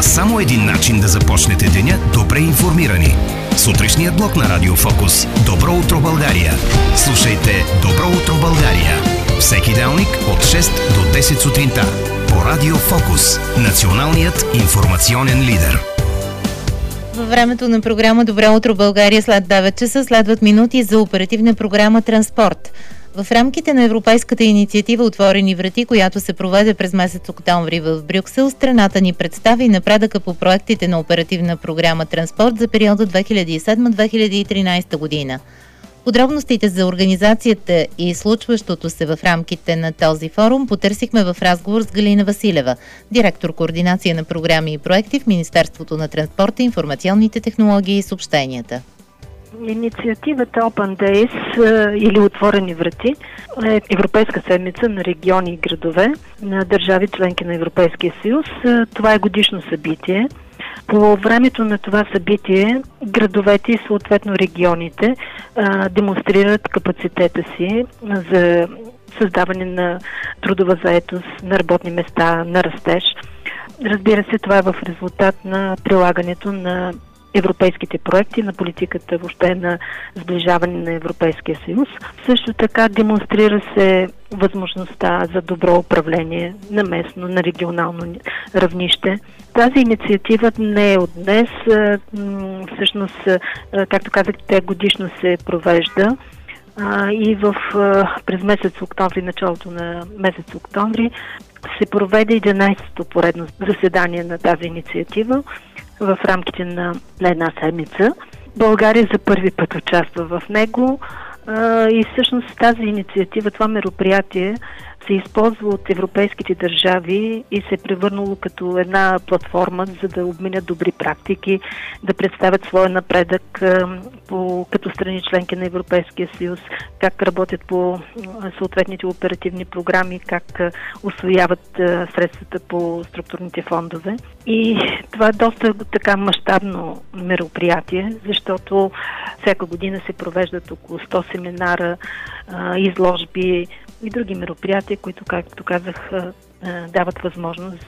Има само един начин да започнете деня добре информирани. Сутрешният блок на Радио Фокус. Добро утро, България! Слушайте Добро утро, България! Всеки делник от 6 до 10 сутринта. По Радио Фокус. Националният информационен лидер. Във времето на програма Добро утро, България след 9 часа следват минути за оперативна програма Транспорт. В рамките на Европейската инициатива Отворени врати, която се проведе през месец октомври в Брюксел, страната ни представи напредъка по проектите на оперативна програма Транспорт за периода 2007-2013 година. Подробностите за организацията и случващото се в рамките на този форум потърсихме в разговор с Галина Василева, директор координация на програми и проекти в Министерството на транспорта, информационните технологии и съобщенията. Инициативата Open Days или Отворени врати е Европейска седмица на региони и градове на държави членки на Европейския съюз. Това е годишно събитие. По времето на това събитие градовете и съответно регионите демонстрират капацитета си за създаване на трудова заетост, на работни места, на растеж. Разбира се, това е в резултат на прилагането на европейските проекти, на политиката въобще на сближаване на Европейския съюз. Също така демонстрира се възможността за добро управление на местно, на регионално равнище. Тази инициатива не е от днес. Всъщност, както казах, тя годишно се провежда и през месец октомври, началото на месец октомври, се проведе 11-то поредно заседание на тази инициатива в рамките на една седмица. България за първи път участва в него и всъщност тази инициатива, това мероприятие се използва от европейските държави и се е превърнало като една платформа, за да обменят добри практики, да представят своя напредък като страни членки на Европейския съюз, как работят по съответните оперативни програми, как усвояват средствата по структурните фондове. И това е доста така мащабно мероприятие, защото всяка година се провеждат около 100 семинара, изложби и други мероприятия, които, както казах, дават възможност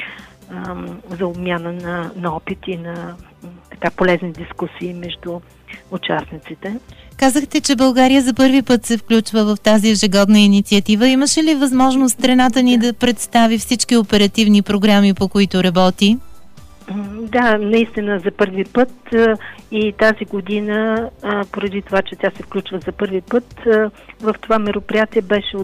за обмяна на опит и на така полезни дискусии между участниците. Казахте, че България за първи път се включва в тази ежегодна инициатива. Имаше ли възможност страната ни да представи всички оперативни програми, по които работи? Да, наистина за първи път и тази година, поради това, че тя се включва за първи път, в това мероприятие беше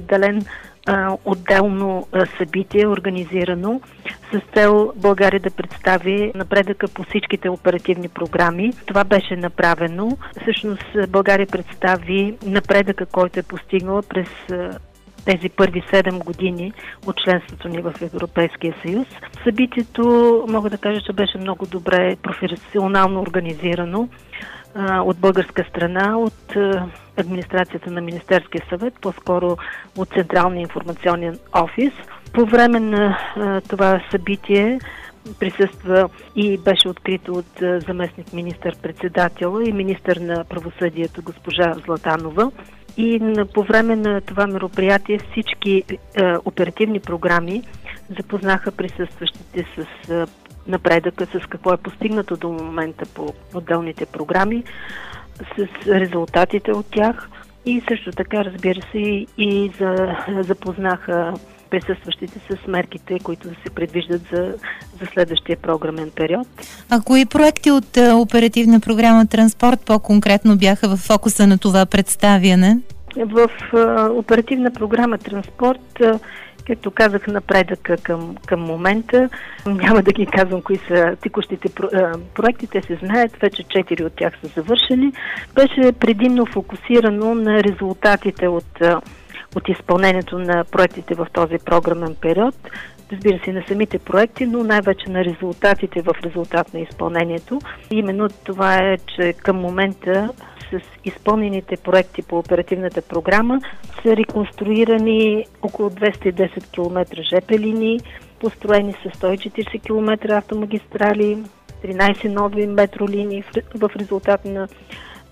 отделно събитие, организирано с цел България да представи напредъка по всичките оперативни програми. Това беше направено. Всъщност България представи напредъка, който е постигнала през тези първи 7 години от членството ни в Европейския съюз. Събитието, мога да кажа, че беше много добре професионално организирано от българска страна, от администрацията на Министерския съвет, по-скоро от Централния информационен офис. По време на това събитие присъства и беше открито от заместник министър-председателя и министър на правосъдието госпожа Златанова. И по време на това мероприятие всички оперативни програми запознаха присъстващите с напредъка, с какво е постигнато до момента по отделните програми, с резултатите от тях и също така, разбира се, и запознаха присъстващите с мерките, които се предвиждат за следващия програмен период. А кои проекти от оперативна програма Транспорт по-конкретно бяха в фокуса на това представяне? В оперативна програма Транспорт, както казах, напредъка към момента. Няма да ги казвам кои са текущите проекти, те се знаят, вече 4 от тях са завършени. Беше предимно фокусирано на резултатите от изпълнението на проектите в този програмен период. Разбира се, на самите проекти, но най-вече на резултатите в резултат на изпълнението. Именно това е, че към момента с изпълнените проекти по оперативната програма са реконструирани около 210 км ЖП линии, построени са 140 км автомагистрали, 13 нови метролинии в резултат на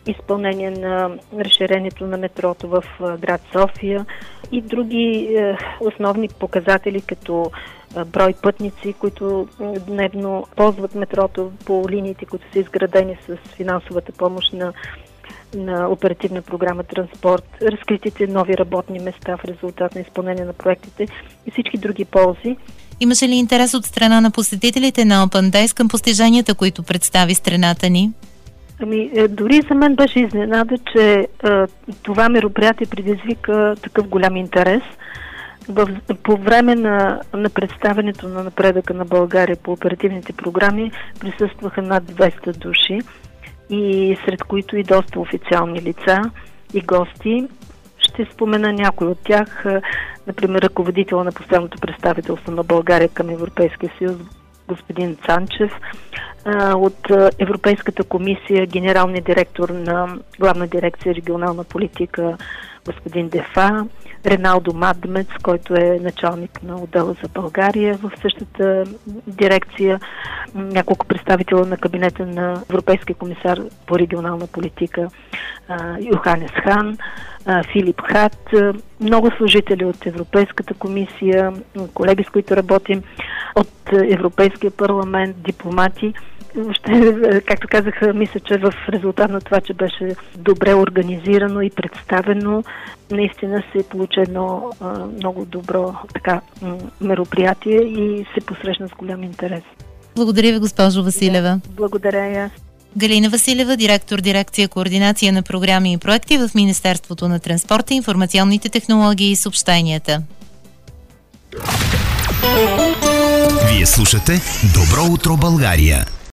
изпълнение на разширението на метрото в град София и други основни показатели, като брой пътници, които дневно ползват метрото по линиите, които са изградени с финансовата помощ на оперативна програма Транспорт, разкритите нови работни места в резултат на изпълнение на проектите и всички други ползи. Имаше ли интерес от страна на посетителите на Open Days към постиженията, които представи страната ни? Дори за мен беше изненада, че това мероприятие предизвика такъв голям интерес. По време на представянето на напредъка на България по оперативните програми присъстваха над 200 души, и сред които и доста официални лица и гости. Ще спомена някой от тях, например ръководител на постоянното представителство на България към Европейския съюз, господин Цанчев, от Европейската комисия генералният директор на Главна дирекция регионална политика господин Дефа, Реналдо Мадмец, който е началник на отдела за България в същата дирекция, няколко представителя на кабинета на Европейския комисар по регионална политика Йоханес Хан, Филип Хат, много служители от Европейската комисия, колеги, с които работим, от Европейския парламент, дипломати. Както казах, мисля, че в резултат на това, че беше добре организирано и представено, наистина се получи едно много добро мероприятие и се посрещна с голям интерес. Благодаря ви, госпожо Василева. Благодаря и аз. Галина Василева, директор дирекция координация на програми и проекти в Министерството на транспорта, информационните технологии и съобщенията. Вие слушате Добро утро, България.